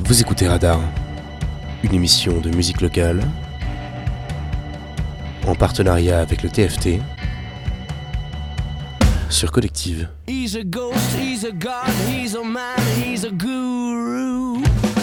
Vous écoutez Radar, une émission de musique locale, en partenariat avec le TFT, sur Collective. He's a ghost, he's a god, he's a man, he's a guru.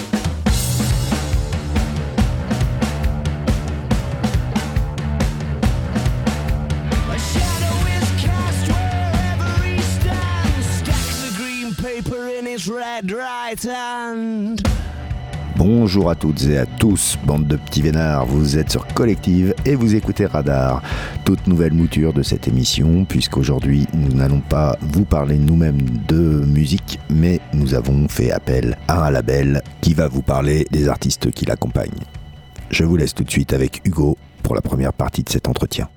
A shadow is cast wherever he stands, stacks of green paper in his red right hand. Bonjour à toutes et à tous, bande de petits vénards, vous êtes sur Collective et vous écoutez Radar. Toute nouvelle mouture de cette émission, puisqu'aujourd'hui nous n'allons pas vous parler nous-mêmes de musique, mais nous avons fait appel à un label qui va vous parler des artistes qui l'accompagnent. Je vous laisse tout de suite avec Hugo pour la première partie de cet entretien.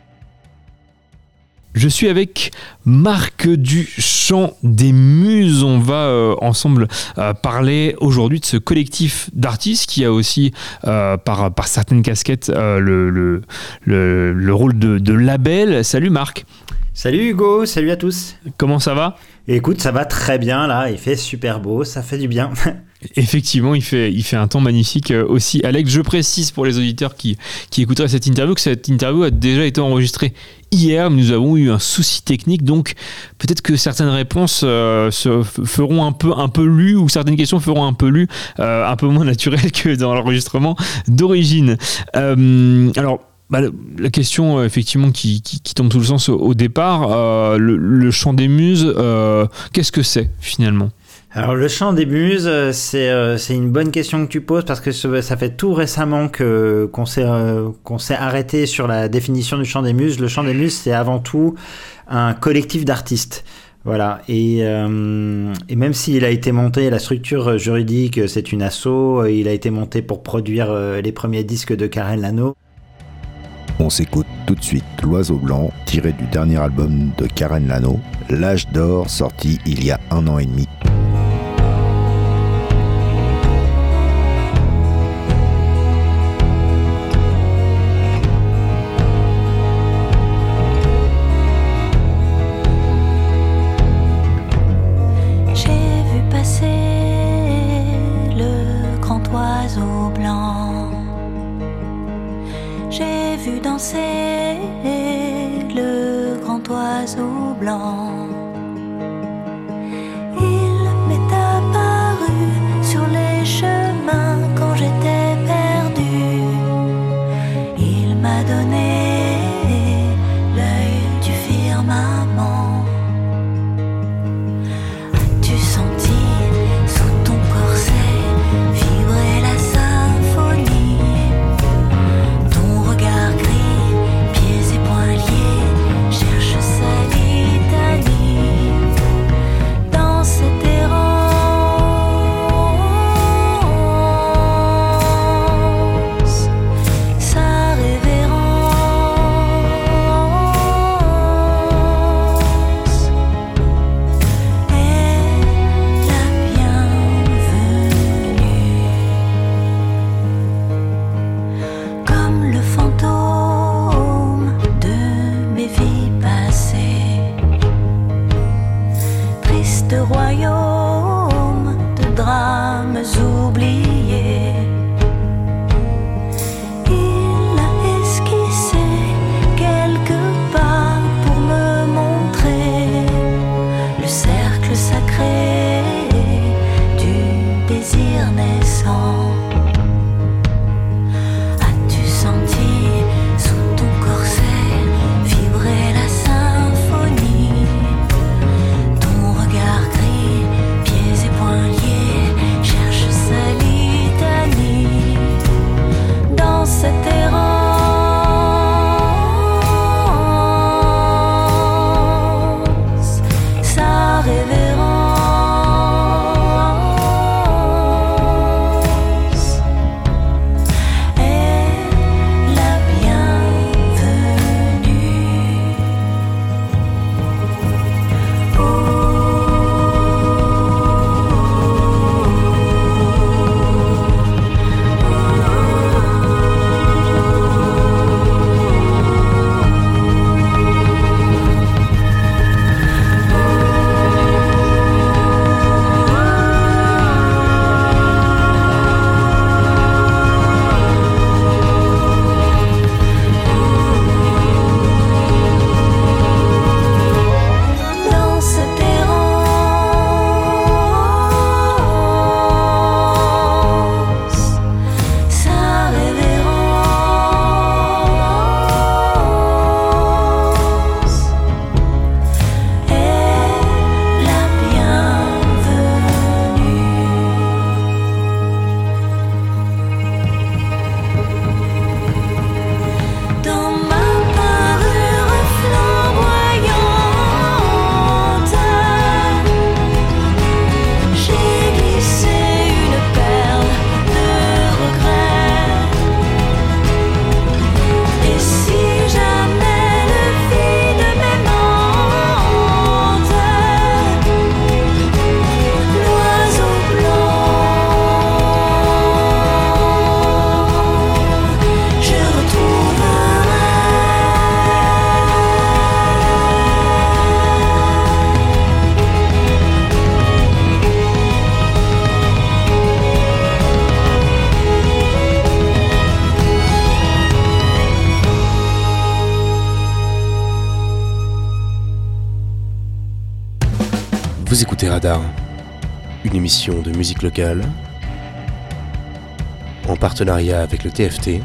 Je suis avec Marc du Chant des Muses. On va ensemble parler aujourd'hui de ce collectif d'artistes qui a aussi, par certaines casquettes, le rôle de label. Salut Marc. Salut Hugo, salut à tous. Comment ça va ? Écoute, ça va très bien là, il fait super beau, ça fait du bien. Effectivement, il fait un temps magnifique aussi. Alex, je précise pour les auditeurs qui écouteraient cette interview que cette interview a déjà été enregistrée hier, mais nous avons eu un souci technique, donc peut-être que certaines réponses se feront un peu lues, ou certaines questions feront un peu lues, un peu moins naturelles que dans l'enregistrement d'origine. Alors, la question effectivement qui tombe tout le sens au départ, le Chant des Muses, qu'est-ce que c'est finalement ? Alors le Chant des Muses, c'est une bonne question que tu poses parce que ça fait tout récemment qu'on s'est arrêté sur la définition du Chant des Muses. Le Chant des Muses, c'est avant tout un collectif d'artistes. Voilà, et même s'il a été monté, la structure juridique, c'est une asso, il a été monté pour produire les premiers disques de Karen Lano. On s'écoute tout de suite L'Oiseau Blanc, tiré du dernier album de Karen Lano, L'Âge d'Or, sorti il y a 1 an et demi. Le grand oiseau blanc, il m'est apparu sur les chemins quand j'étais perdu. Il m'a donné l'œil du firmament. As-tu senti sous ton corset vibrer la symphonie? Ton regard gris, cherche sa litanie dans cette errance, sa révérence est la bienvenue, comme le fantôme de mes vies passées, triste royaume de drames oubliés. Il a esquissé quelque part pour me montrer le cercle sacré du désir naissant. As-tu senti sous ton corset vibrer la symphonie? Ton regard gris, pieds et poings liés, cherche sa litanie dans cette errance, sa révérence écoutez Radar, une émission de musique locale, en partenariat avec le TFT,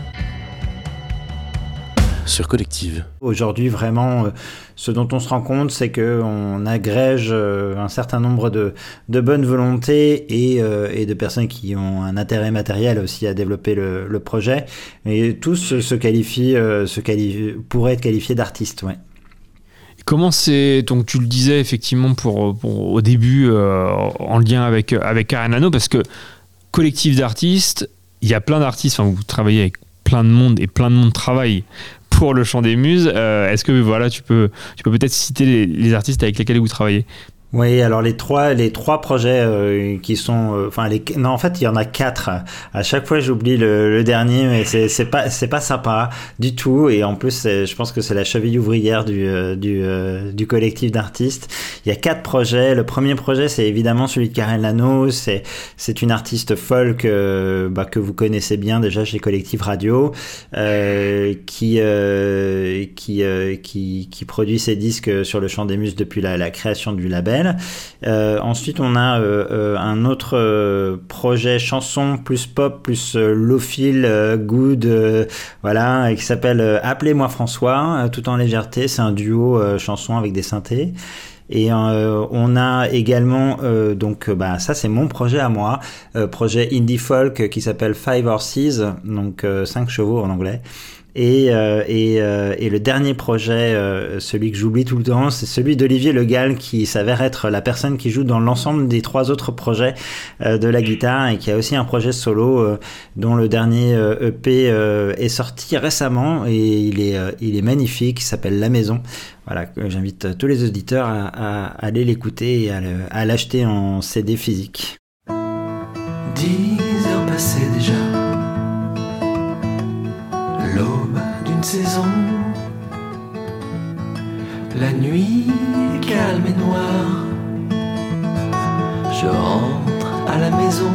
sur Collective. Aujourd'hui, vraiment, ce dont on se rend compte, c'est qu'on agrège un certain nombre de bonnes volontés et de personnes qui ont un intérêt matériel aussi à développer le projet. Et tous pourraient être qualifiés d'artistes, ouais. Comment c'est, donc tu le disais effectivement pour au début en lien avec Karen Lano, parce que collectif d'artistes, il y a plein d'artistes, enfin, vous travaillez avec plein de monde et plein de monde travaille pour le Chant des Muses. Est-ce que voilà, tu peux peut-être citer les artistes avec lesquels vous travaillez? Oui, alors les trois projets qui sont, non, en fait il y en a 4. À chaque fois j'oublie le dernier, mais c'est pas sympa du tout. Et en plus je pense que c'est la cheville ouvrière du collectif d'artistes. Il y a 4 projets. Le premier projet, c'est évidemment celui de Karen Lano. C'est une artiste folk que vous connaissez bien déjà chez Collectif Radio, qui produit ses disques sur le Chant des Muses depuis la création du label. Ensuite, on a un autre projet chanson plus pop plus low-feel good, voilà, qui s'appelle Appelez-moi François, tout en légèreté. C'est un duo chanson avec des synthés. Et on a également ça c'est mon projet à moi, projet indie folk qui s'appelle Five Horses, donc 5 chevaux en anglais. Et le dernier projet, celui que j'oublie tout le temps, c'est celui d'Olivier Le Gall, qui s'avère être la personne qui joue dans l'ensemble des 3 autres projets de la guitare, et qui a aussi un projet solo dont le dernier EP est sorti récemment, et il est magnifique, il s'appelle La Maison. Voilà, j'invite tous les auditeurs à aller l'écouter et à l'acheter en CD physique. 10 heures passées déjà, l'aube d'une saison, la nuit est calme et noire, je rentre à la maison.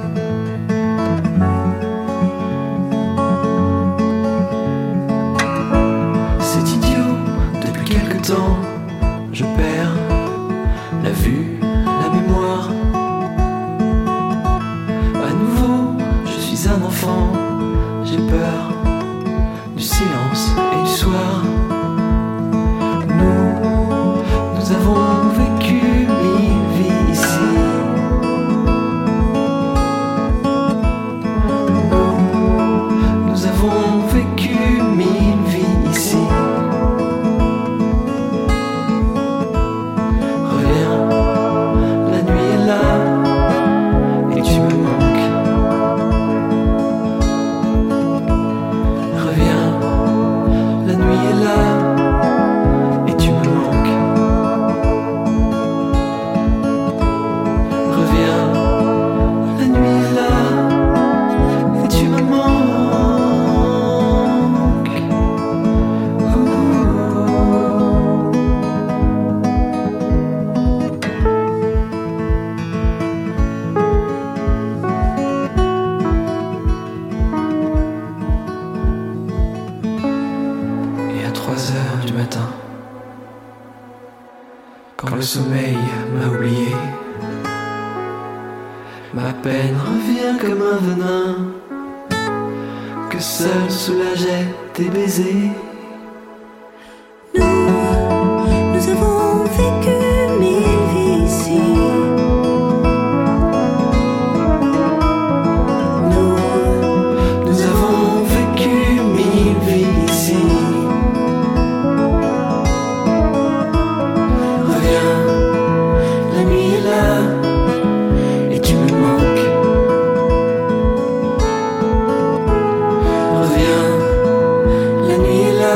C'est idiot, depuis quelque temps, je perds la vue, la mémoire. À nouveau, je suis un enfant, j'ai peur du silence et du soir. Nous avons vécu 1000 vies ici. Nous avons vécu 1000 vies ici. Reviens, la nuit est là et tu me manques. Reviens, la nuit est là et tu me manques. Reviens, la nuit est là et tu me manques. Et à 3 heures du matin, quand le sommeil m'a oublié, ma peine revient comme un venin que seul soulageait tes baisers. Nous avons vécu 1000 vies ici. Nous avons vécu 1000 vies ici. Reviens, la nuit est là et tu me manques. Reviens, la nuit est là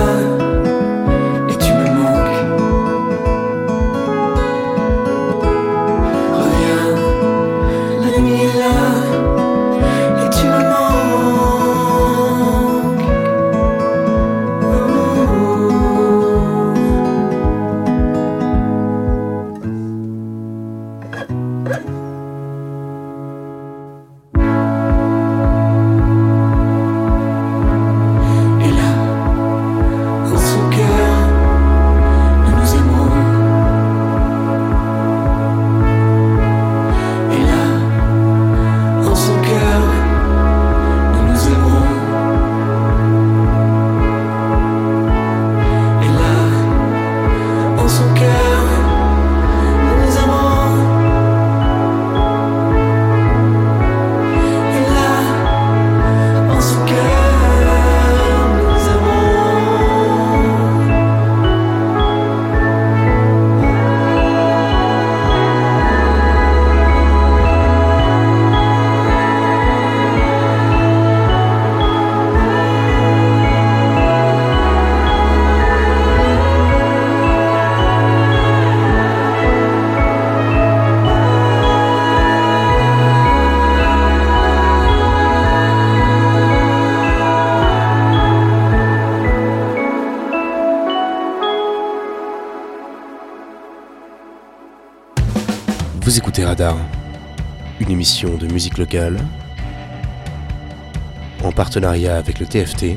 Radar, une émission de musique locale, en partenariat avec le TFT,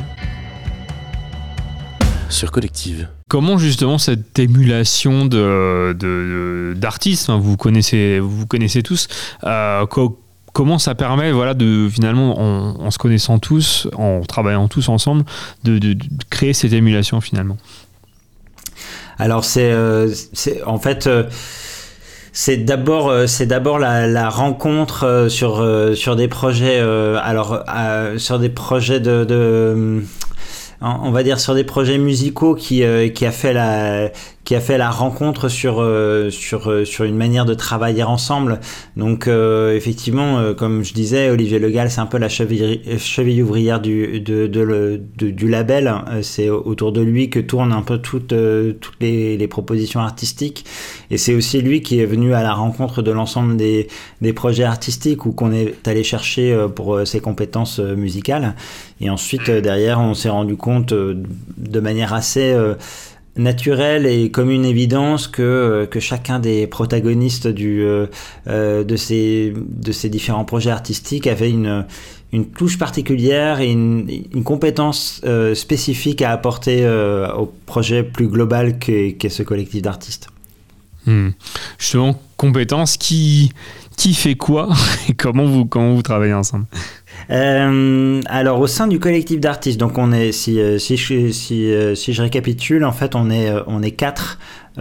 sur Collective. Comment justement cette émulation d'artistes, hein, vous connaissez tous, comment ça permet, voilà, de finalement en se connaissant tous, en travaillant tous ensemble, de créer cette émulation finalement? Alors c'est en fait c'est d'abord la rencontre sur des projets sur des projets on va dire sur des projets musicaux qui a fait la rencontre sur une manière de travailler ensemble. Donc effectivement, comme je disais, Olivier Le Gall, c'est un peu la cheville ouvrière du label. C'est autour de lui que tournent un peu toutes les propositions artistiques, et c'est aussi lui qui est venu à la rencontre de l'ensemble des projets artistiques ou qu'on est allé chercher pour ses compétences musicales. Et ensuite derrière, on s'est rendu compte de manière assez naturelle et comme une évidence que chacun des protagonistes de ces différents projets artistiques avait une touche particulière et une compétence spécifique à apporter au projet plus global qu'est ce collectif d'artistes. Justement, compétence, qui fait quoi et comment vous travaillez ensemble? Alors au sein du collectif d'artistes, donc on est si je récapitule, en fait on est quatre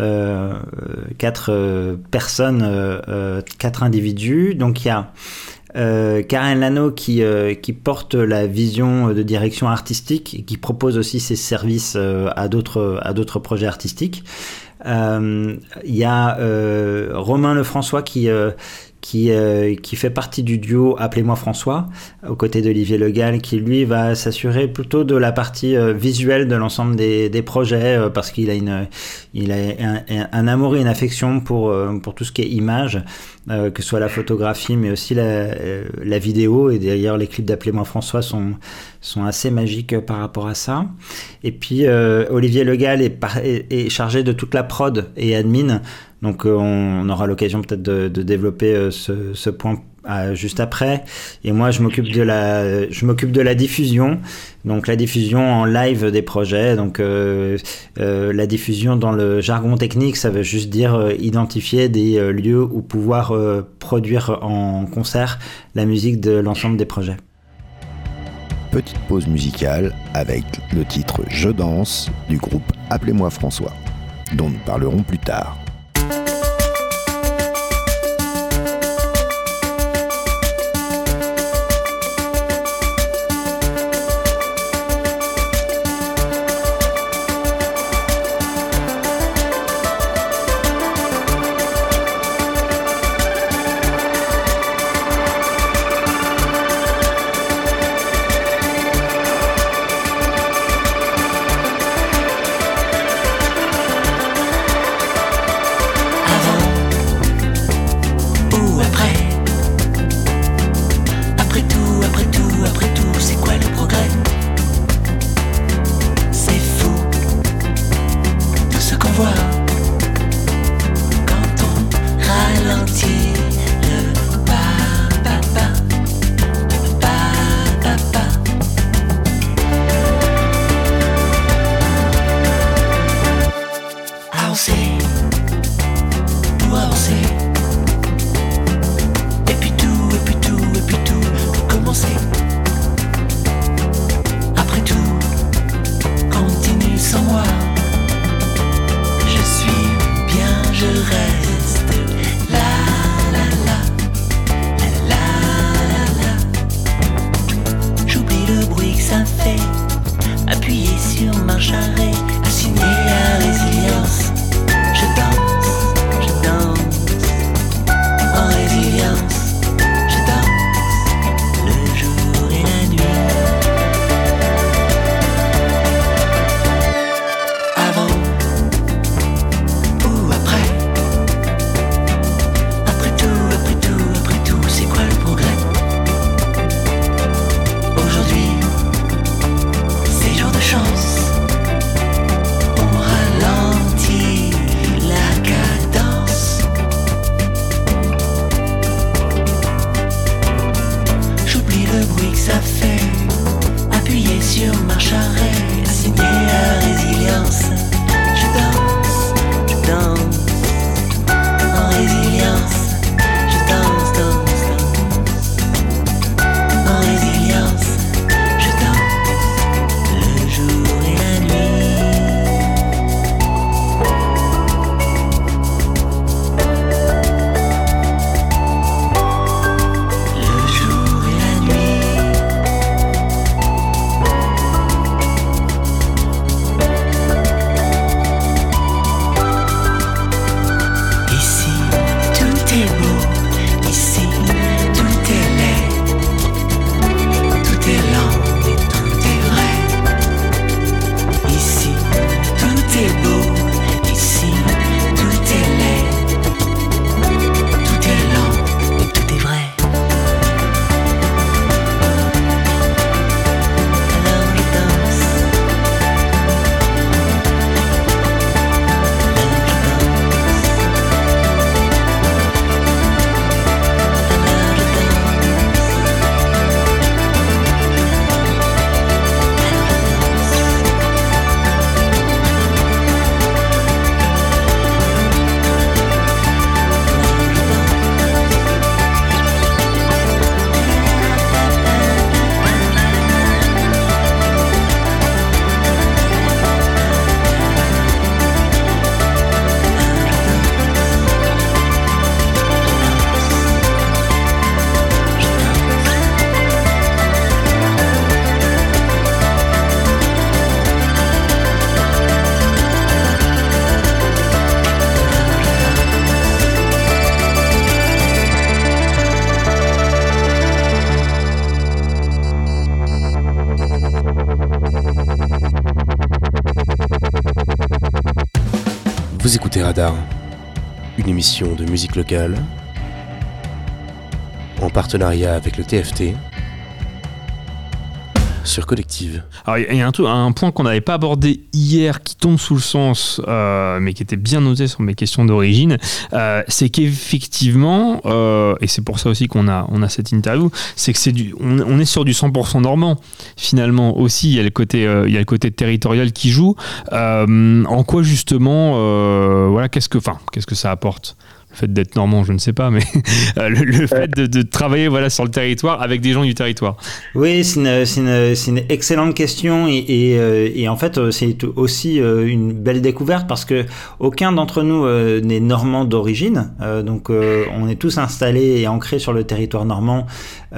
personnes, quatre individus. Donc il y a Karen Lano qui porte la vision de direction artistique et qui propose aussi ses services à d'autres projets artistiques. Il y a Romain Lefrançois qui fait partie du duo Appelez-moi François, aux côtés d'Olivier Le Gall, qui lui va s'assurer plutôt de la partie visuelle de l'ensemble des projets, parce qu'il a un amour et une affection pour tout ce qui est image, que ce soit la photographie mais aussi la vidéo, et d'ailleurs les clips d'Appelez-moi François sont assez magiques par rapport à ça. Et puis Olivier Le Gall est chargé de toute la prod et admin. Donc on aura l'occasion peut-être de développer ce point juste après. Et moi je m'occupe de la diffusion. Donc la diffusion en live des projets. Donc la diffusion dans le jargon technique, ça veut juste dire identifier des lieux où pouvoir produire en concert la musique de l'ensemble des projets. Petite pause musicale avec le titre Je danse du groupe Appelez-moi François, dont nous parlerons plus tard. écoutez Radar, une émission de musique locale en partenariat avec le TFT sur Collective. Alors il y a un point qu'on n'avait pas abordé hier qui tombe sous le sens, mais qui était bien noté sur mes questions d'origine, c'est qu'effectivement, et c'est pour ça aussi qu'on a cette interview, c'est que on est sur du 100% normand finalement aussi. Il y a le côté territorial qui joue. En quoi justement, voilà, qu'est-ce que ça apporte? Le fait d'être normand, je ne sais pas, mais le fait de travailler sur le territoire avec des gens du territoire. Oui, c'est une excellente question et en fait c'est aussi une belle découverte parce que aucun d'entre nous n'est normand d'origine, donc on est tous installés et ancrés sur le territoire normand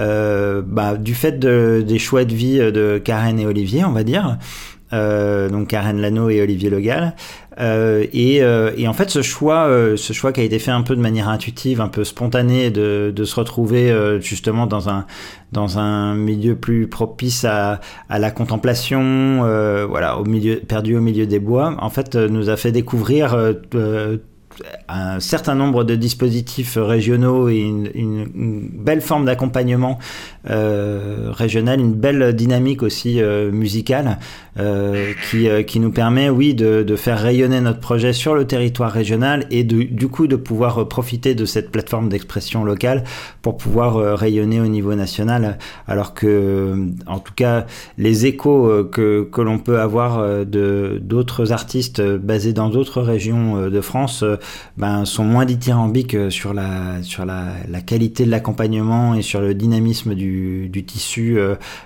du fait des choix de vie de Karen et Olivier, on va dire. Donc Karen Lano et Olivier Le Gall. Et en fait ce choix qui a été fait un peu de manière intuitive, un peu spontanée, de se retrouver justement dans un milieu plus propice à la contemplation, perdu au milieu des bois, en fait nous a fait découvrir un certain nombre de dispositifs régionaux et une belle forme d'accompagnement régional, une belle dynamique aussi musicale qui nous permet de faire rayonner notre projet sur le territoire régional et du coup de pouvoir profiter de cette plateforme d'expression locale pour pouvoir rayonner au niveau national, alors que en tout cas les échos que l'on peut avoir d'autres artistes basés dans d'autres régions de France sont moins dithyrambiques sur la qualité de l'accompagnement et sur le dynamisme du tissu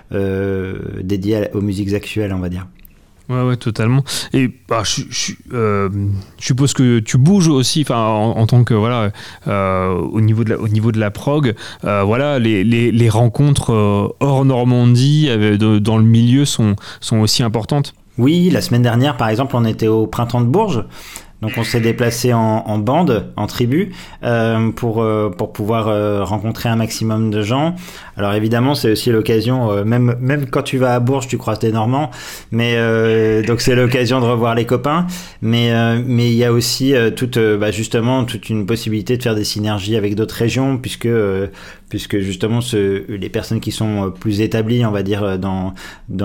dédié aux musiques actuelles, on va dire. Ouais, totalement. Et je suppose que tu bouges aussi, en tant que au niveau de la prog, les rencontres hors Normandie dans le milieu sont aussi importantes. Oui, la semaine dernière, par exemple, on était au Printemps de Bourges. Donc on s'est déplacé en bande, en tribu, pour pouvoir rencontrer un maximum de gens. Alors évidemment, c'est aussi l'occasion, même quand tu vas à Bourges, tu croises des Normands, mais donc c'est l'occasion de revoir les copains. Mais il y a aussi justement toute une possibilité de faire des synergies avec d'autres régions, puisque justement les personnes qui sont plus établies, on va dire dans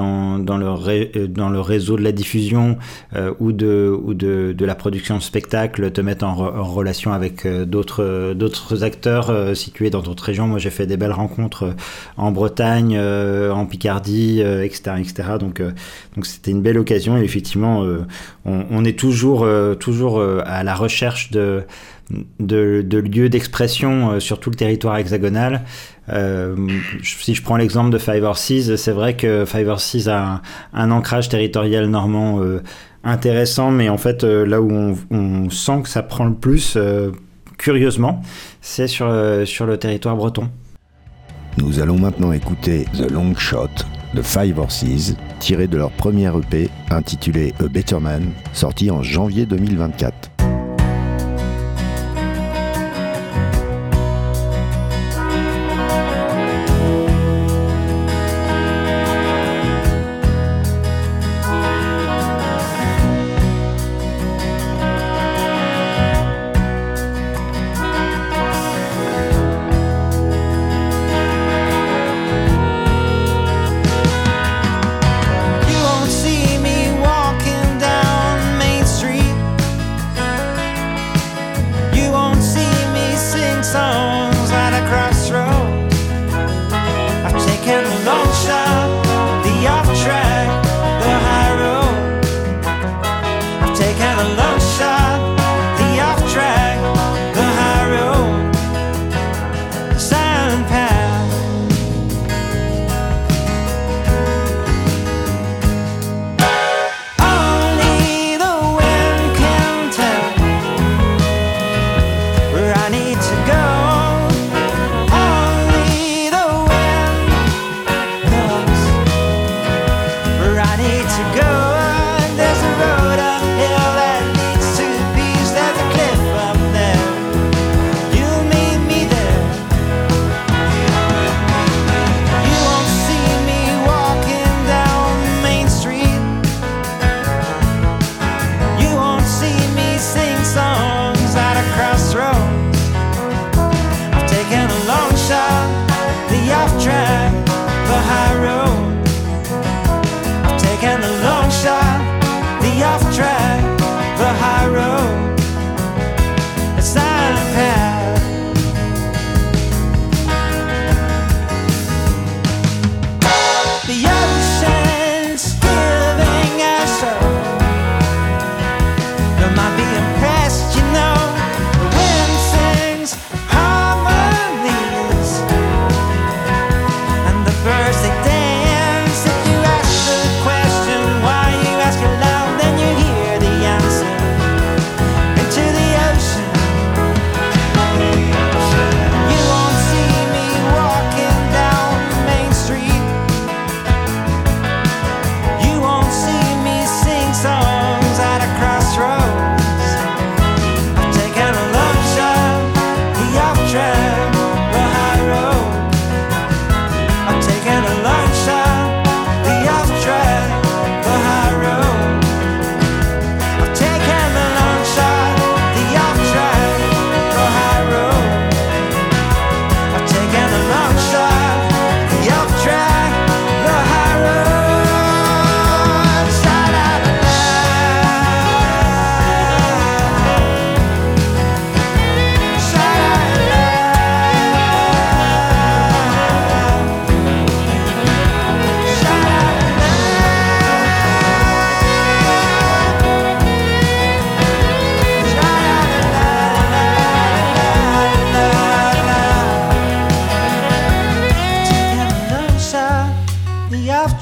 le réseau de la diffusion ou de la production de spectacle te mettent en relation avec d'autres acteurs situés dans d'autres régions. Moi j'ai fait des belles rencontres en Bretagne, en Picardie, etc. Donc c'était une belle occasion et effectivement on est toujours à la recherche de lieux d'expression sur tout le territoire hexagonal. Si je prends l'exemple de Five Horses, c'est vrai que Five Horses a un ancrage territorial normand intéressant, mais en fait là où on sent que ça prend le plus, curieusement, c'est sur le territoire breton. Nous allons maintenant écouter The Long Shot de Five Horses, tiré de leur premier EP intitulé A Better Man, sorti en janvier 2024. You won't see me walking down Main Street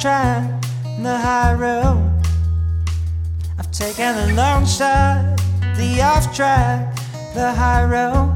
track, the high road. I've taken the long shot, the off track, the high road.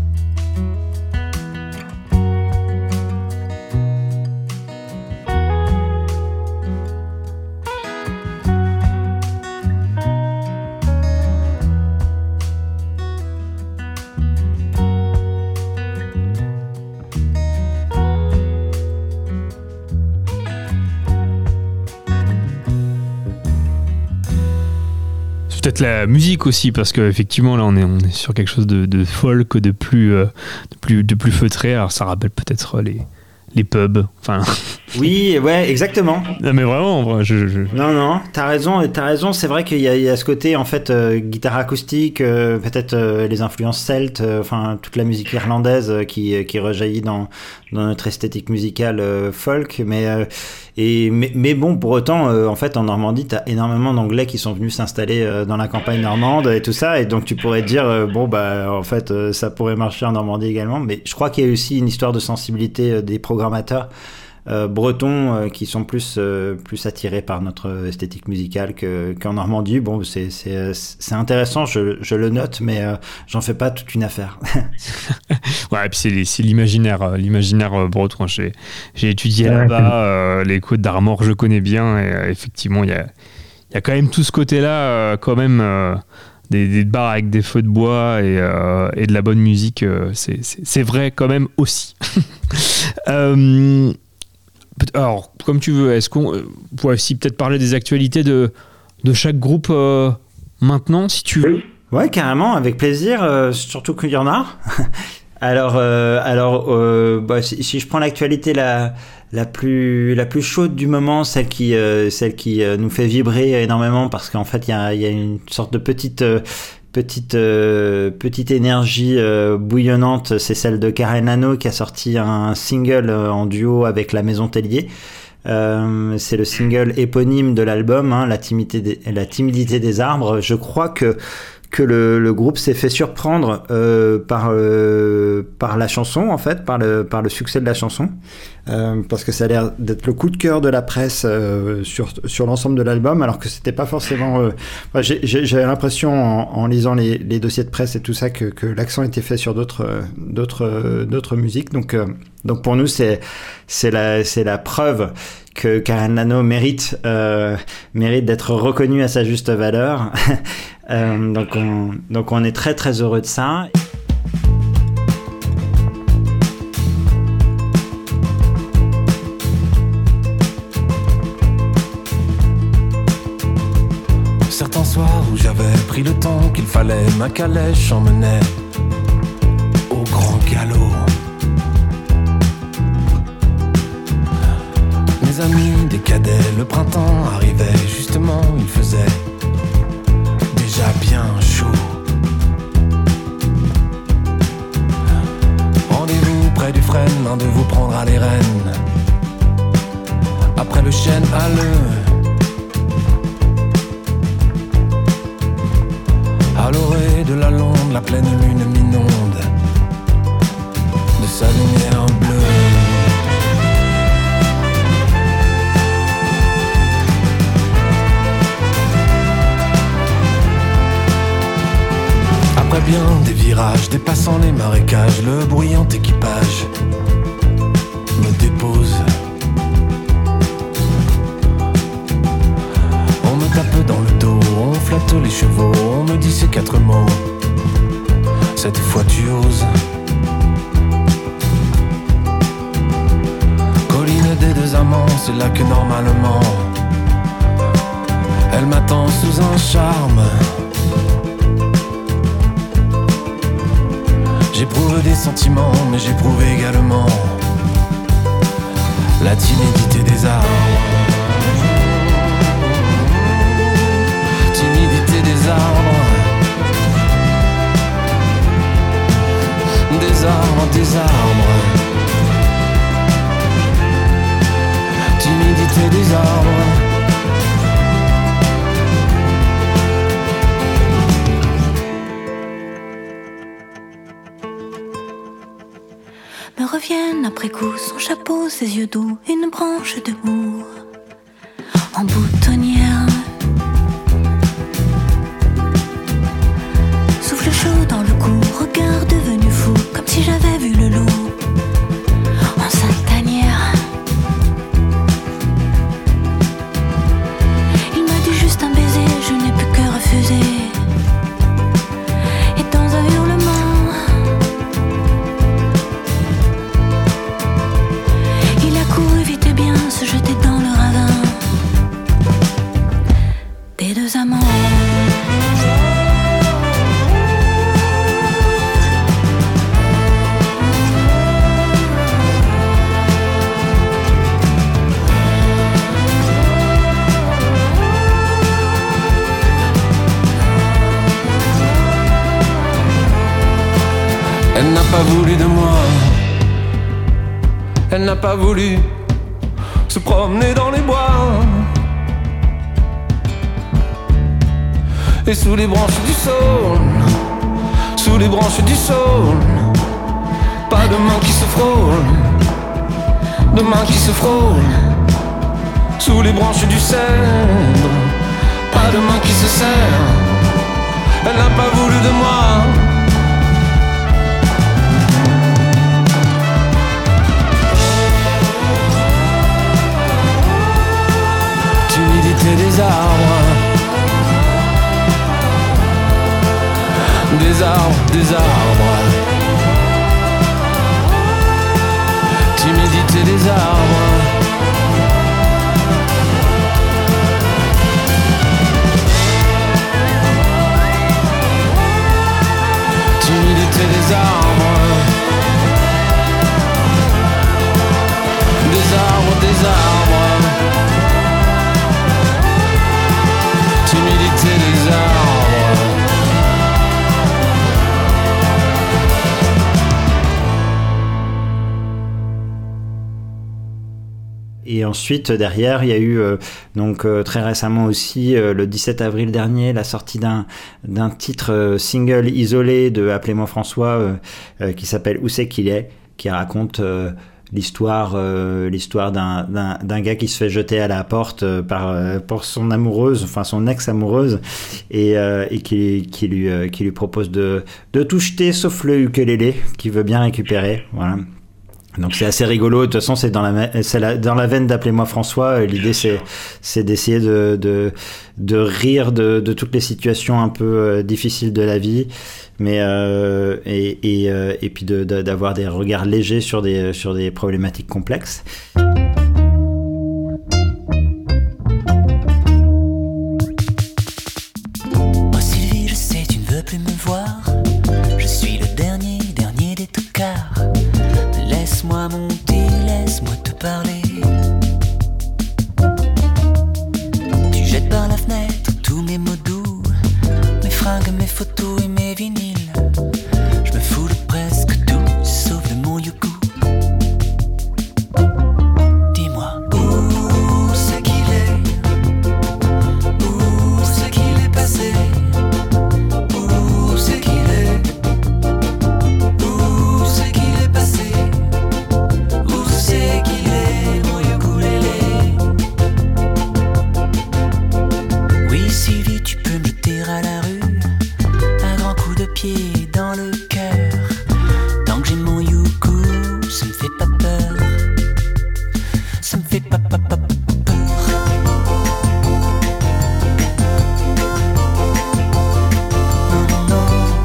Peut-être la musique aussi, parce qu'effectivement là on est sur quelque chose de folk, de plus feutré. Alors ça rappelle peut-être les pubs. Enfin. Oui, ouais, exactement. Non mais vraiment, Non, t'as raison. C'est vrai qu'il y a ce côté en fait guitare acoustique, peut-être les influences celtes, enfin toute la musique irlandaise qui rejaillit dans notre esthétique musicale folk, mais bon, pour autant, en fait, en Normandie, t'as énormément d'Anglais qui sont venus s'installer dans la campagne normande et tout ça, et donc tu pourrais te dire, en fait, ça pourrait marcher en Normandie également, mais je crois qu'il y a aussi une histoire de sensibilité des programmateurs bretons qui sont plus attirés par notre esthétique musicale qu'en Normandie. Bon, c'est intéressant, je le note, mais j'en fais pas toute une affaire. Ouais, et puis c'est l'imaginaire breton. J'ai étudié là-bas, les Côtes d'Armor, je connais bien, et effectivement, il y a quand même tout ce côté-là, quand même. Des bars avec des feux de bois et de la bonne musique, c'est vrai quand même aussi. Alors, comme tu veux, est-ce qu'on pourrait aussi peut-être parler des actualités de chaque groupe maintenant, si tu veux? Ouais, carrément, avec plaisir, surtout qu'il y en a. Alors, si je prends l'actualité la plus chaude du moment, celle qui nous fait vibrer énormément, parce qu'en fait il y a une sorte de petite énergie bouillonnante, c'est celle de Karen Lano qui a sorti un single en duo avec la Maison Tellier. C'est le single éponyme de l'album, hein, la timidité des arbres. Je crois que le groupe s'est fait surprendre par la chanson, en fait, par le succès de la chanson, parce que ça a l'air d'être le coup de cœur de la presse sur l'ensemble de l'album, alors que c'était pas forcément. J'avais l'impression en lisant les dossiers de presse et tout ça que l'accent était fait sur d'autres musiques. Donc pour nous c'est la preuve que Karen Lano mérite d'être reconnue à sa juste valeur. Donc on est très très heureux de ça. Certains soirs où j'avais pris le temps qu'il fallait, ma calèche emmenait au grand galop. Mes amis des cadets, le printemps arrivait, justement il faisait déjà bien chaud. Rendez-vous près du frêne, l'un de vous prendra les rênes. Après le chêne halleux, à l'orée de la londe, la pleine lune m'inonde de sa lumière bleue. Après bien des virages, dépassant les marécages, le bruyant équipage me dépose. On me tape dans le dos, on flatte les chevaux, on me dit ces 4 mots. Cette fois tu oses. Colline des 2 amants, c'est là que normalement elle m'attend sous un charme. J'éprouve des sentiments, mais j'éprouve également la timidité des arbres. Timidité des arbres. Des arbres, des arbres. Timidité des arbres. Me reviennent après coup son chapeau, ses yeux doux, une branche de houx en boutonnière. Souffle chaud dans le cou, regard devenu fou, comme si j'avais vu le loup en sa tanière. Il m'a dit juste un baiser, je n'ai plus que refuser. Et dans un hurlement, il a couru vite et bien, se jeter dans le ravin des deux amants. Elle n'a pas voulu de moi. Elle n'a pas voulu se promener dans les bois. Et sous les branches du saule, sous les branches du saule, pas de mains qui se frôlent, de mains qui se frôlent. Sous les branches du cèdre, pas de mains qui se serrent. Elle n'a pas voulu de moi. Des arbres, des arbres, des arbres, timidité des arbres, timidité des arbres, des arbres, des arbres. Timidité des arbres. Et ensuite, derrière, il y a eu très récemment aussi, le 17 avril dernier, la sortie d'un titre single isolé de Appelez-moi François qui s'appelle Où c'est qu'il est, qui raconte l'histoire d'un gars qui se fait jeter à la porte par son amoureuse, enfin son ex-amoureuse, et qui lui propose de tout jeter sauf le ukulélé qu'il veut bien récupérer. Voilà. Donc c'est assez rigolo. De toute façon, c'est dans la veine d'Appelez-moi François. L'idée c'est d'essayer de rire de toutes les situations un peu difficiles de la vie, mais et puis d'avoir des regards légers sur des problématiques complexes. Oh Sylvie, je sais, tu ne veux plus me voir. Je suis le dernier des tocards. Laisse-moi monter, laisse-moi te parler. Tu jettes par la fenêtre tous mes mots doux, mes fringues, mes photos et mes vinyles. Je me fous de presque tout, sauf de mon yuku. Dis-moi, où c'est qu'il est? Où c'est qu'il est passé? Où c'est qu'il est? Où c'est qu'il est passé? Où c'est qu'il est, mon ukulélé? Oui, Sylvie, tu peux me jeter à la rue, un grand coup de pied dans le cœur. Tant que j'ai mon yuku, ça me fait pas peur. Ça me fait pas peur. Non, non, non.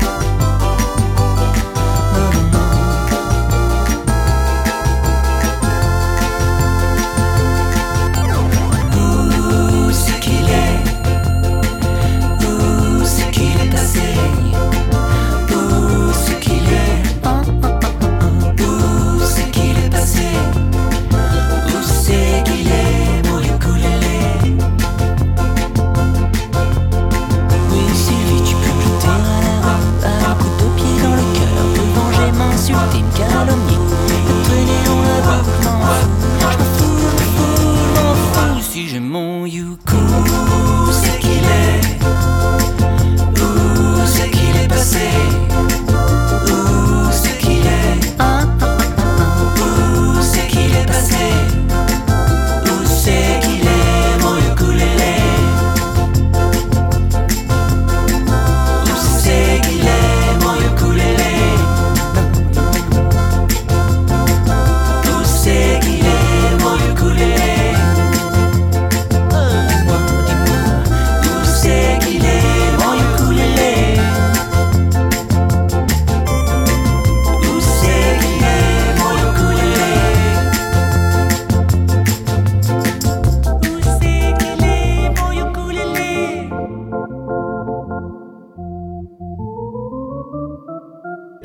Non, non, non. Où c'est qu'il est? Où c'est qu'il est passé? Où c'est qu'il est? Où c'est qu'il est passé? Où c'est qu'il est, mon ukulélé? Oui, Sylvie, tu peux me jeter à la rue, un coup de pied dans le cœur, me venger, m'insulter, me calomnier, me traîner dans la boucle, je m'en fous, si j'ai mon yuku. Où c'est qu'il est? Où c'est qu'il est passé? Où c'est qu'il est? Où c'est qu'il est passé? Où c'est qu'il est, mon ukulélé?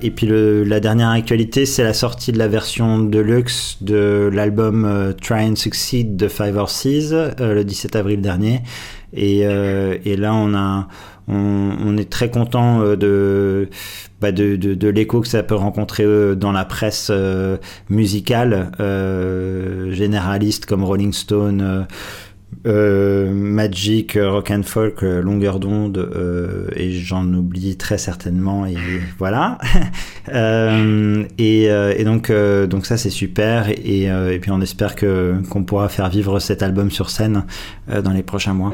et puis la dernière actualité, c'est la sortie de la version deluxe de l'album Try and Succeed de Five Horses le 17 avril dernier. Et là, on est très content de l'écho que ça peut rencontrer dans la presse musicale généraliste comme Rolling Stone, Magic, Rock and Folk, Longueur d'onde, et j'en oublie très certainement, et voilà. Et donc ça c'est super, et puis on espère qu'on pourra faire vivre cet album sur scène dans les prochains mois.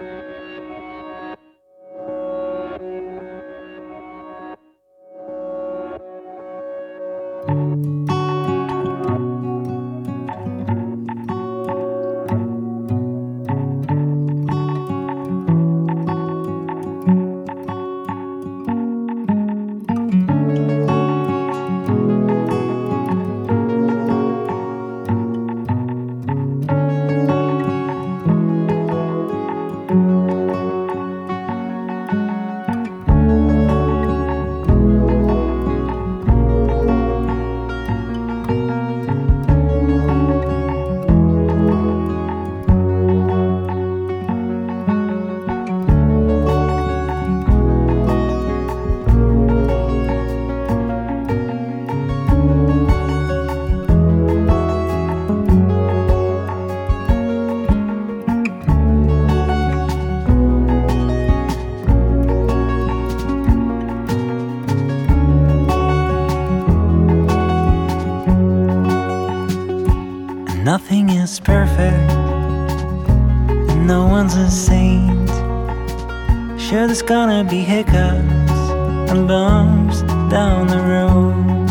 Nothing is perfect, and no one's a saint. Sure, there's gonna be hiccups and bumps down the road,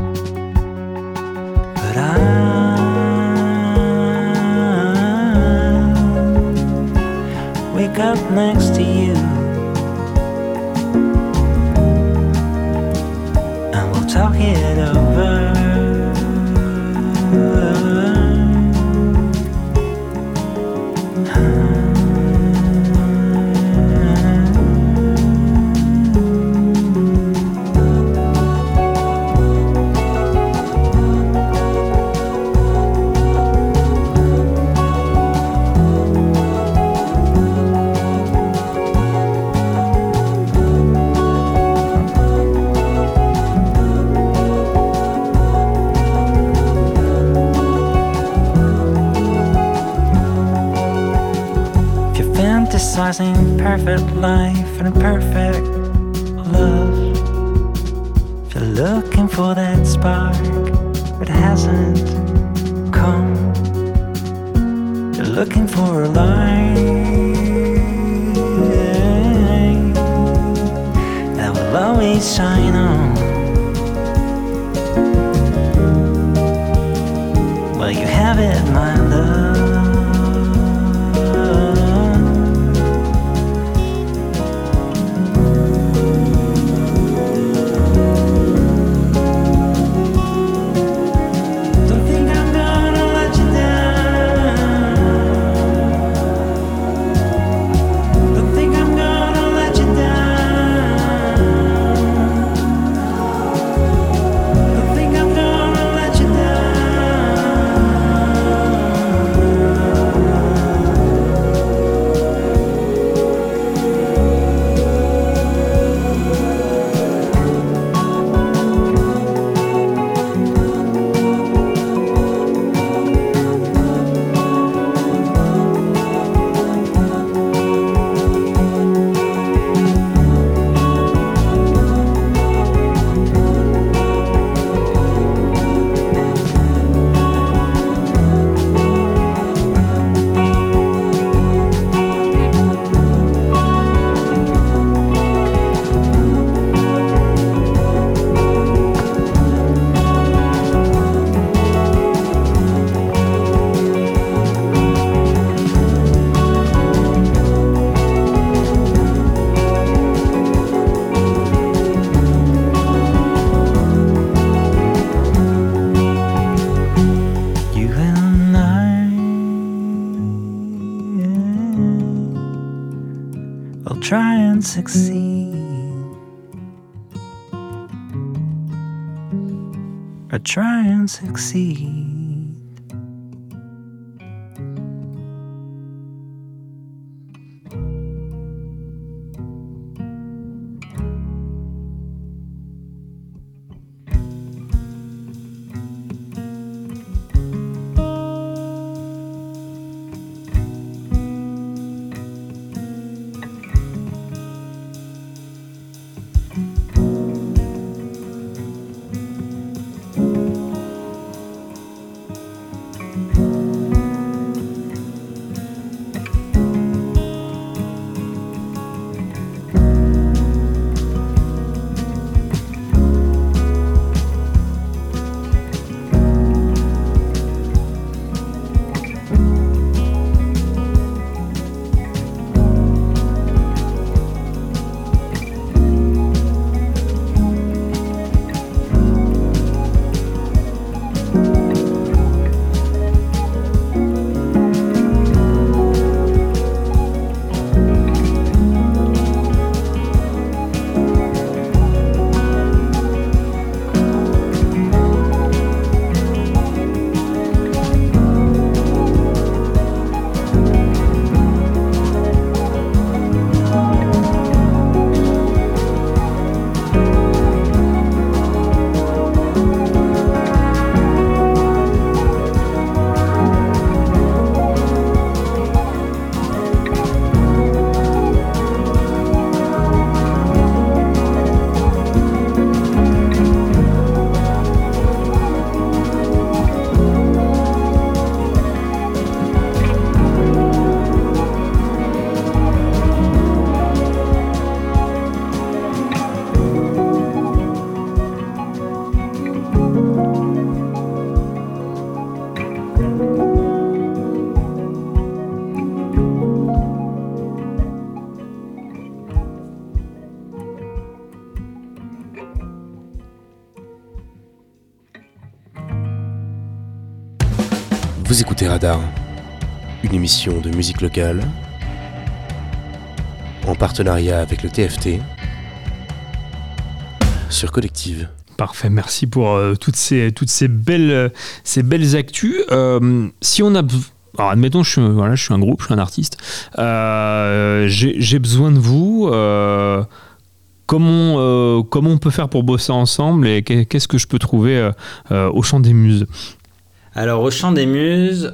but I'll wake up next to you, and we'll talk it over. Fantasizing perfect life and a perfect love. If you're looking for that spark, it hasn't come. You're looking for a light that will always shine on. Well, you have it, my love. Try and succeed. try and succeed. Vous écoutez Radar, une émission de musique locale, en partenariat avec le TFT, sur Collective. Parfait, merci pour toutes ces belles actus. Si on a... Alors admettons, je suis un groupe, je suis un artiste, j'ai besoin de vous, comment on peut faire pour bosser ensemble et qu'est-ce que je peux trouver au Chant des Muses ? Alors au Chant des Muses,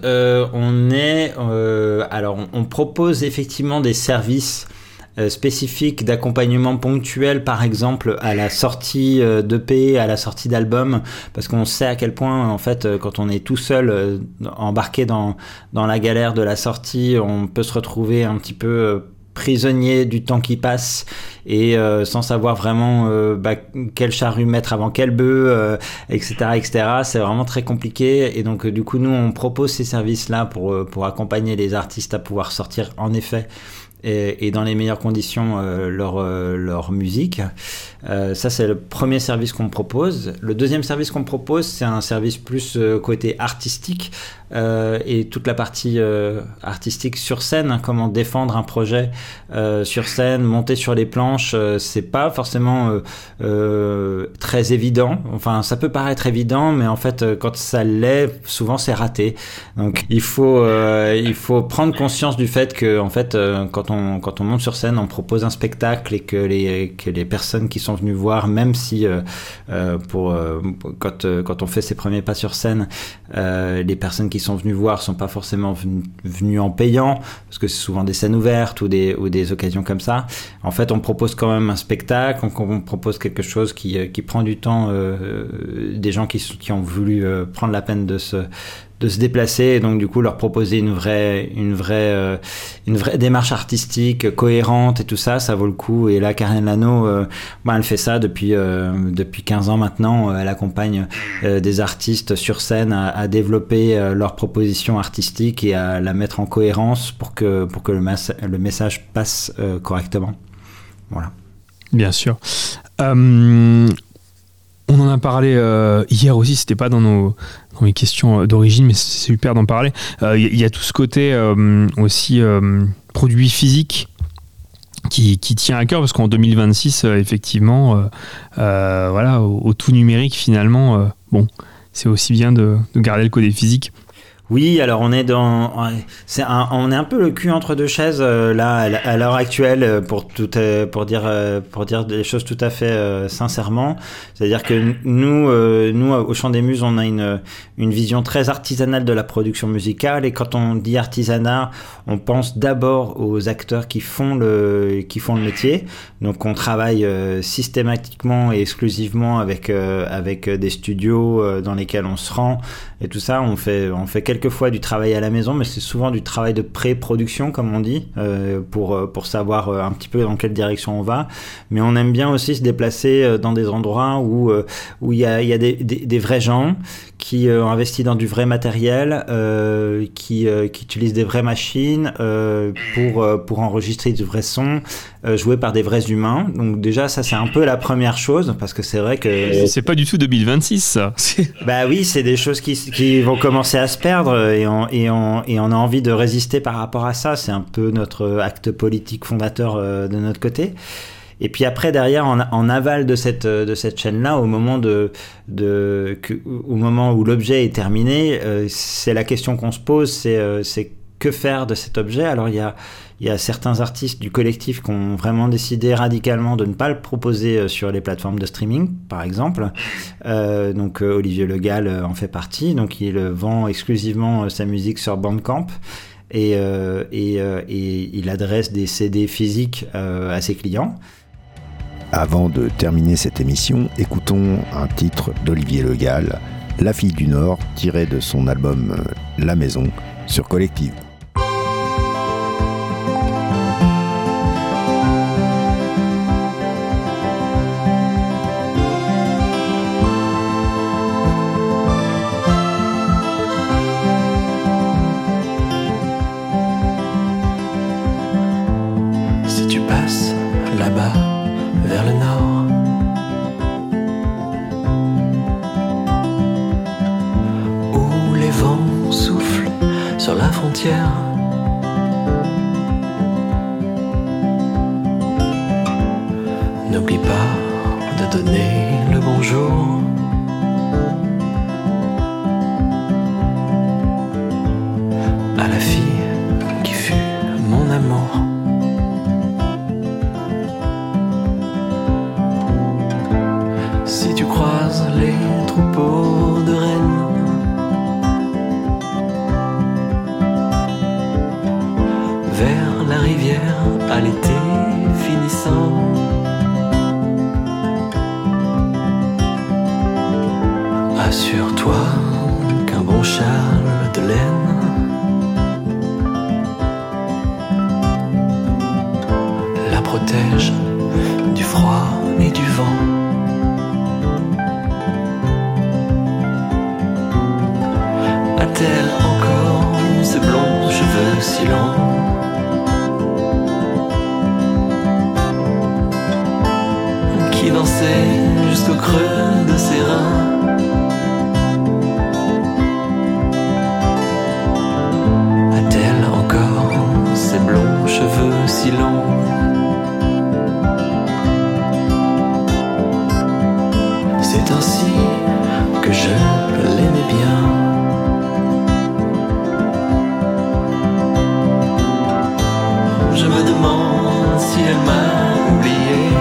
on propose effectivement des services spécifiques d'accompagnement ponctuel, par exemple à la sortie d'EP, à la sortie d'album, parce qu'on sait à quel point en fait quand on est tout seul embarqué dans la galère de la sortie, on peut se retrouver un petit peu prisonnier du temps qui passe et sans savoir vraiment quelle charrue mettre avant quel bœuf, etc. C'est vraiment très compliqué et donc du coup nous on propose ces services-là pour accompagner les artistes à pouvoir sortir en effet et dans les meilleures conditions leur musique. Ça c'est le premier service qu'on propose. Le deuxième service qu'on propose, c'est un service plus côté artistique et toute la partie artistique sur scène, hein, comment défendre un projet sur scène, monter sur les planches, c'est pas forcément très évident. Enfin, ça peut paraître évident, mais en fait, quand ça l'est, souvent c'est raté. Donc, il faut prendre conscience du fait que, en fait, quand on monte sur scène, on propose un spectacle et que les personnes qui sont venues voir, même si quand on fait ses premiers pas sur scène, les personnes qui sont venues voir sont pas forcément venues en payant, parce que c'est souvent des scènes ouvertes ou des occasions comme ça. En fait, on propose quand même un spectacle, on propose quelque chose qui prend du temps, des gens qui ont voulu prendre la peine de se déplacer et donc du coup leur proposer une vraie démarche artistique cohérente et tout ça vaut le coup. Et là Karen Lano elle fait ça depuis 15 ans maintenant. Elle accompagne des artistes sur scène à développer leur proposition artistique et à la mettre en cohérence pour que le message passe correctement. Voilà. Bien sûr. On en a parlé hier aussi, c'était pas dans mes questions d'origine, mais c'est super d'en parler. Il y a tout ce côté aussi produit physique qui tient à cœur, parce qu'en 2026, effectivement, au tout numérique, finalement, c'est aussi bien de garder le côté physique. Oui, alors on est on est un peu le cul entre deux chaises là à l'heure actuelle pour dire des choses tout à fait sincèrement. C'est-à-dire que nous au Chant des Muses, on a une vision très artisanale de la production musicale, et quand on dit artisanat, on pense d'abord aux acteurs qui font le métier. Donc on travaille systématiquement et exclusivement avec des studios dans lesquels on se rend et tout ça. On fait quelquefois du travail à la maison, mais c'est souvent du travail de pré-production, comme on dit, pour savoir un petit peu dans quelle direction on va. Mais on aime bien aussi se déplacer dans des endroits où il y a des vrais gens qui ont investi dans du vrai matériel, qui utilisent des vraies machines pour enregistrer du vrai son, joué par des vrais humains. Donc déjà, ça c'est un peu la première chose, parce que c'est vrai que... C'est pas du tout 2026, ça. Bah oui, c'est des choses qui vont commencer à se perdre, et on a envie de résister par rapport à ça. C'est un peu notre acte politique fondateur de notre côté. Et puis après, derrière, en aval de cette chaîne-là, au moment au moment où l'objet est terminé, c'est la question qu'on se pose, c'est que faire de cet objet. Alors il y a certains artistes du collectif qui ont vraiment décidé radicalement de ne pas le proposer sur les plateformes de streaming, par exemple. Donc Olivier Le Gall en fait partie. Donc il vend exclusivement sa musique sur Bandcamp. Et il adresse des CD physiques à ses clients. Avant de terminer cette émission, écoutons un titre d'Olivier Le Gall, La fille du Nord, tiré de son album La Maison, sur Collective. Si tu passes là-bas vers le nord, où les vents soufflent sur la frontière, n'oublie pas de donner le bonjour. À la fille qui fut mon amour. Si tu croises les troupeaux de rennes, vers la rivière à l'été finissant, assure-toi qu'un bon châle de laine la protège du froid et du vent. A-t-elle encore ses blonds cheveux si longs, qui dansaient jusqu'au creux de ses reins? A-t-elle encore ses blonds cheveux si longs, c'est ainsi que je l'aimais bien. Je me demande si elle m'a oublié.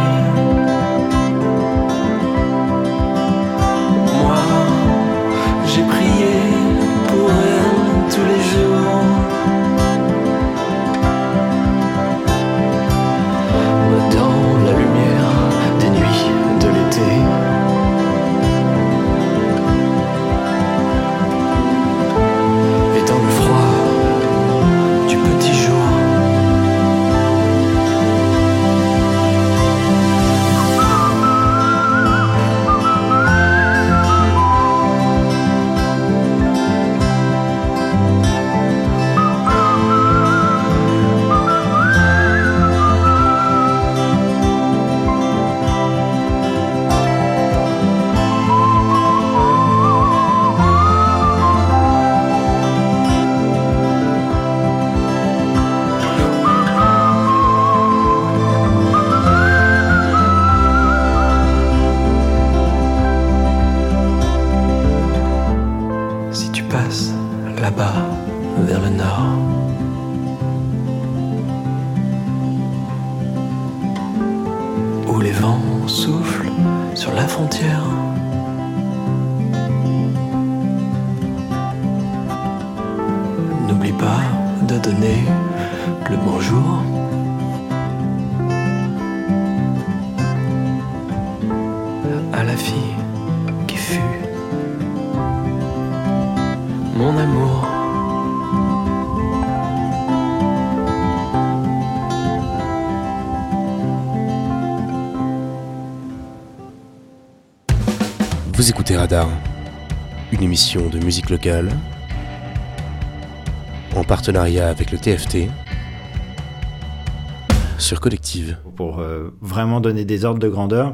Moi, j'ai prié pour elle tous les jours. le nord. Où les vents soufflent sur la frontière. N'oublie pas de donner le bonjour. À la fille qui fut mon amour. Vous écoutez Radar, une émission de musique locale en partenariat avec le TFT sur Collective. Pour vraiment donner des ordres de grandeur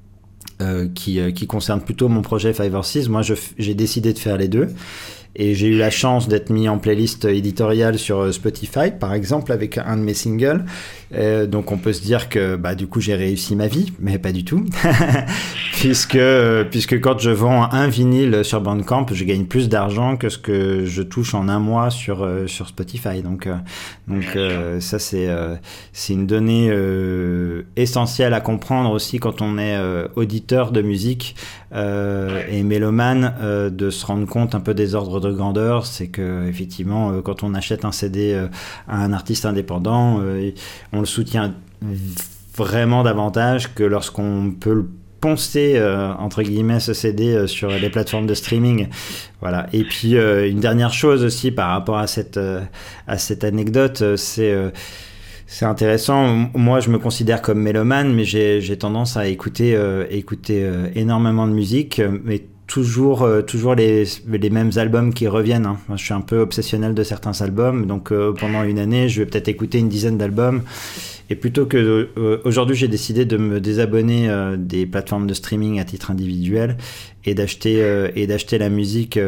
qui concernent plutôt mon projet 5 or 6, moi j'ai décidé de faire les deux. Et j'ai eu la chance d'être mis en playlist éditoriale sur Spotify, par exemple, avec un de mes singles. Donc on peut se dire que du coup j'ai réussi ma vie, mais pas du tout. puisque quand je vends un vinyle sur Bandcamp, je gagne plus d'argent que ce que je touche en un mois sur Spotify. Donc ça c'est une donnée essentielle à comprendre aussi quand on est auditeur de musique et mélomane, de se rendre compte un peu des ordres de grandeur. C'est que effectivement quand on achète un CD à un artiste indépendant, on le soutient vraiment davantage que lorsqu'on peut le poncer entre guillemets ce CD sur les plateformes de streaming. Voilà. Et puis une dernière chose aussi par rapport à cette anecdote, c'est intéressant. Moi, je me considère comme mélomane, mais j'ai tendance à écouter énormément de musique, mais toujours les mêmes albums qui reviennent. Hein. Moi, je suis un peu obsessionnel de certains albums, donc pendant une année, je vais peut-être écouter une dizaine d'albums. Et plutôt que aujourd'hui, j'ai décidé de me désabonner des plateformes de streaming à titre individuel et d'acheter la musique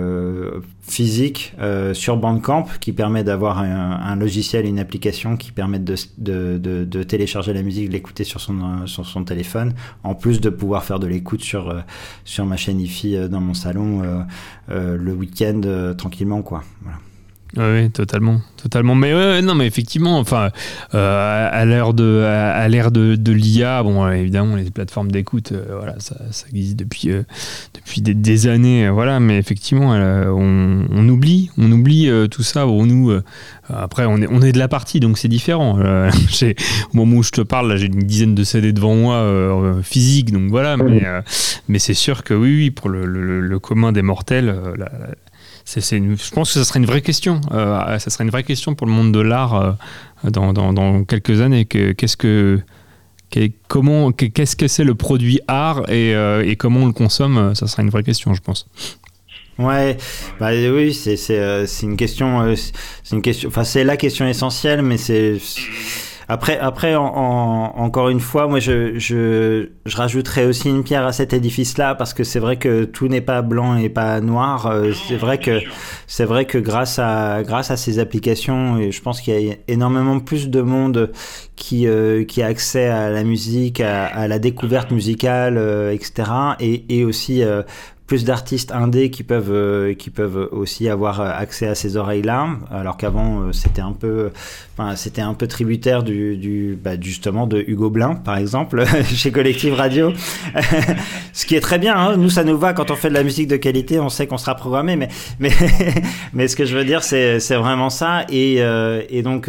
physique sur Bandcamp, qui permet d'avoir un logiciel, une application qui permettent de télécharger la musique, de l'écouter sur son téléphone, en plus de pouvoir faire de l'écoute sur ma chaîne hi-fi dans mon salon le week-end tranquillement, quoi. Voilà. Oui, totalement. Mais non, mais effectivement, enfin, à l'ère de l'IA, bon, évidemment, les plateformes d'écoute, voilà, ça existe depuis des années, voilà. Mais effectivement, on oublie tout ça. Bon, nous, après, on est de la partie, donc c'est différent. Au moment où je te parle, là, j'ai une dizaine de CD devant moi, physique, donc voilà. Mais c'est sûr que oui, pour le commun des mortels. Je pense que ça serait une vraie question. Ça serait une vraie question pour le monde de l'art dans quelques années. Qu'est-ce que c'est le produit art et comment on le consomme? Ça serait une vraie question, je pense. Ouais, oui, c'est une question. Enfin, c'est la question essentielle, mais c'est. Après, encore une fois, moi, je rajouterais aussi une pierre à cet édifice-là, parce que c'est vrai que tout n'est pas blanc et pas noir. C'est vrai que grâce à ces applications, et je pense qu'il y a énormément plus de monde qui a accès à la musique, à la découverte musicale, etc. Et aussi plus d'artistes indés qui peuvent aussi avoir accès à ces oreilles-là, alors qu'avant c'était un peu tributaire justement de Hugo Blin, par exemple, chez Collective Radio. Ce qui est très bien, hein. Nous ça nous va quand on fait de la musique de qualité, on sait qu'on sera programmé, mais ce que je veux dire c'est vraiment ça, et donc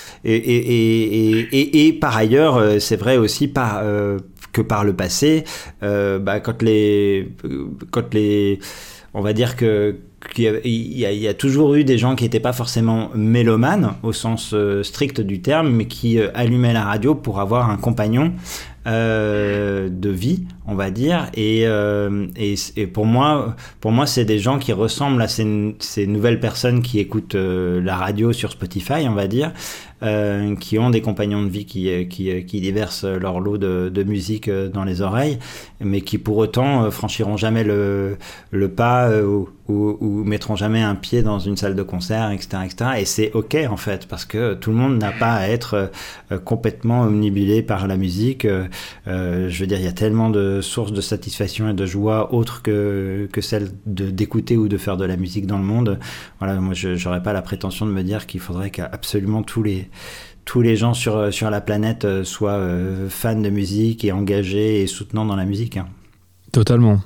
par ailleurs c'est vrai aussi que par le passé, quand les on va dire qu'il y a toujours eu des gens qui n'étaient pas forcément mélomanes au sens strict du terme, mais qui allumaient la radio pour avoir un compagnon de vie, on va dire, et pour moi c'est des gens qui ressemblent à ces nouvelles personnes qui écoutent la radio sur Spotify, on va dire, qui ont des compagnons de vie qui déversent leur lot de musique dans les oreilles, mais qui pour autant franchiront jamais le pas ou mettront jamais un pied dans une salle de concert, etc., etc. Et c'est ok en fait, parce que tout le monde n'a pas à être complètement omnibulé par la musique. Je veux dire, il y a tellement de sources de satisfaction et de joie autres que celle d'écouter ou de faire de la musique dans le monde. Voilà, moi j'aurais pas la prétention de me dire qu'il faudrait qu'absolument tous les gens sur la planète soient fans de musique et engagés et soutenants dans la musique. Hein. Totalement.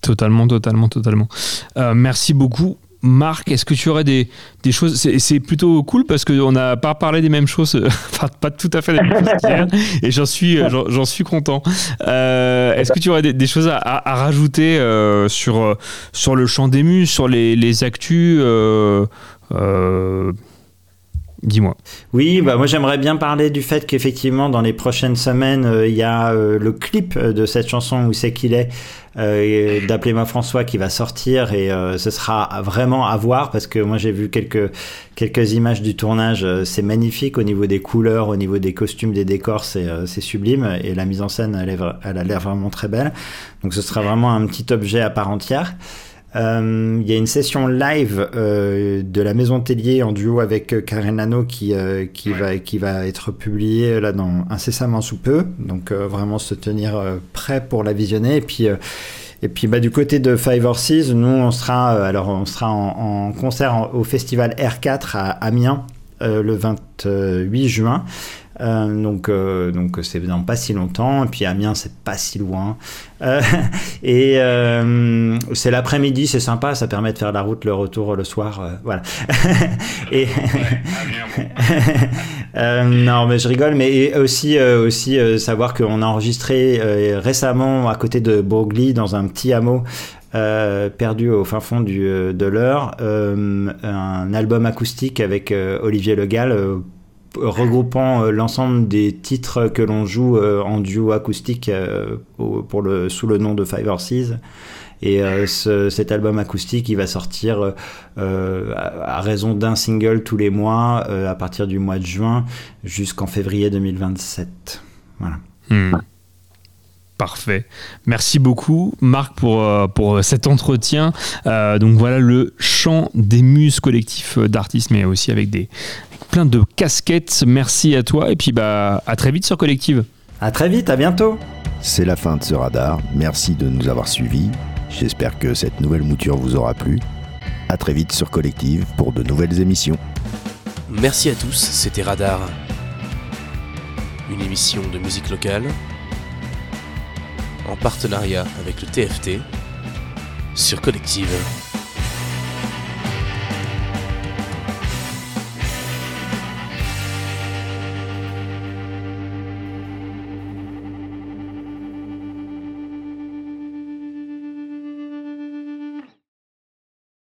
Merci beaucoup. Marc, est-ce que tu aurais des choses... C'est plutôt cool parce qu'on n'a pas parlé des mêmes choses, enfin pas tout à fait les mêmes choses qu'hier, et j'en suis content. Est-ce que tu aurais des choses à rajouter sur le chant des muses, sur les actus dis-moi. Oui, moi j'aimerais bien parler du fait qu'effectivement dans les prochaines semaines, il y a le clip de cette chanson Où c'est qu'il est d'Appelez-moi François qui va sortir, et ce sera vraiment à voir parce que moi j'ai vu quelques images du tournage. C'est magnifique au niveau des couleurs, au niveau des costumes, des décors, c'est sublime, et la mise en scène elle a l'air vraiment très belle, donc ce sera vraiment un petit objet à part entière. Il y a une session live de la Maison Tellier en duo avec Karen Lano qui va être publiée là incessamment sous peu, donc vraiment se tenir prêt pour la visionner. Et puis du côté de Five Horses, nous on sera en concert au festival R4 à Amiens le 28 juin. Donc c'est dans pas si longtemps, et puis Amiens c'est pas si loin, et c'est l'après-midi, c'est sympa, ça permet de faire la route, le retour le soir, voilà. Et non mais je rigole, mais aussi savoir qu'on a enregistré récemment à côté de Broglie, dans un petit hameau perdu au fin fond de l'Eure, un album acoustique avec Olivier Le Gall, regroupant l'ensemble des titres que l'on joue en duo acoustique sous le nom de Five Horses. Et cet album acoustique, il va sortir à raison d'un single tous les mois à partir du mois de juin jusqu'en février 2027. Voilà. Parfait. Merci beaucoup, Marc, pour cet entretien. Donc voilà le chant des muses collectif d'artistes, mais aussi avec plein de casquettes. Merci à toi, et puis à très vite sur Collective. À très vite, à bientôt. C'est la fin de ce radar. Merci de nous avoir suivis. J'espère que cette nouvelle mouture vous aura plu. À très vite sur Collective pour de nouvelles émissions. Merci à tous, c'était Radar. Une émission de musique locale en partenariat avec le TFT sur Collective.